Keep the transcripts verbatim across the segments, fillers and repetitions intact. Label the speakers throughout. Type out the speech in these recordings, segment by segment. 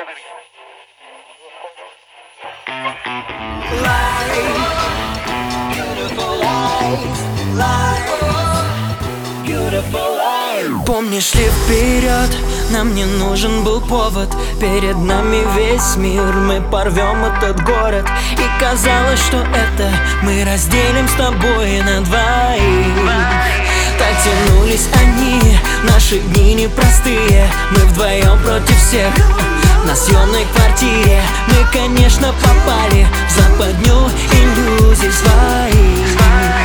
Speaker 1: Помнишь ли вперед, нам не нужен был повод. Перед нами весь мир, мы порвем этот город. И казалось, что это мы разделим с тобой на двоих. Так тянулись они, наши дни непростые. Мы вдвоем против всех на съемной квартире. Мы, конечно, попали в западню иллюзий своих.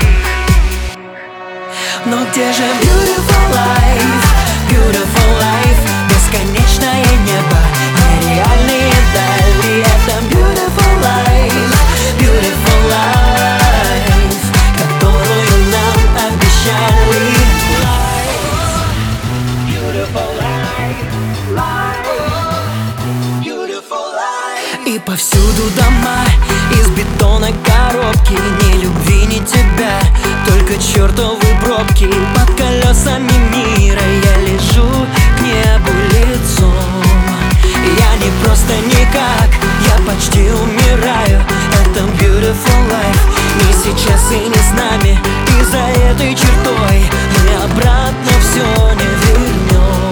Speaker 1: Но где же beautiful life, beautiful life? Бесконечное небо, нереальные дали. Это beautiful life, beautiful life, которую нам обещали. Life, beautiful life, life, beautiful life. И повсюду дома из бетона коробки. Ни любви, ни тебя, только чертовы пробки. Под колесами мира я лежу к небу лицом. Я не просто никак, я почти умираю. Это beautiful life, не сейчас и не с нами. И за этой чертой мы обратно все не вернем.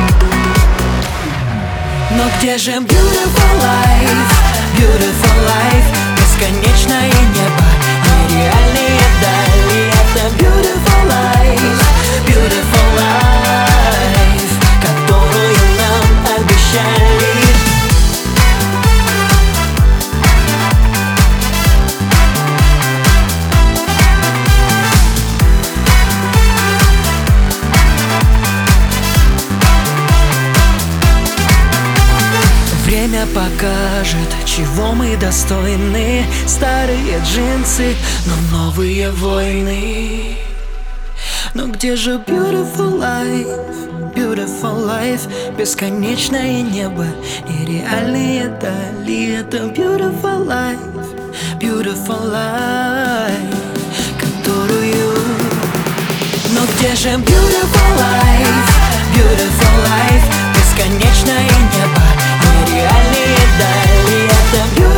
Speaker 1: Но где же beautiful life, beautiful life? Бесконечное небо, нереальные дали. Это beautiful life, beautiful life, которую нам обещали. Время покажет, чего мы достойны. Старые джинсы, но новые войны. Но где же beautiful life, beautiful life? Бесконечное небо, нереальные дали. Это beautiful life, beautiful life, которую... Но где же beautiful life, beautiful life? Бесконечное небо, нереальные дали. Это beautiful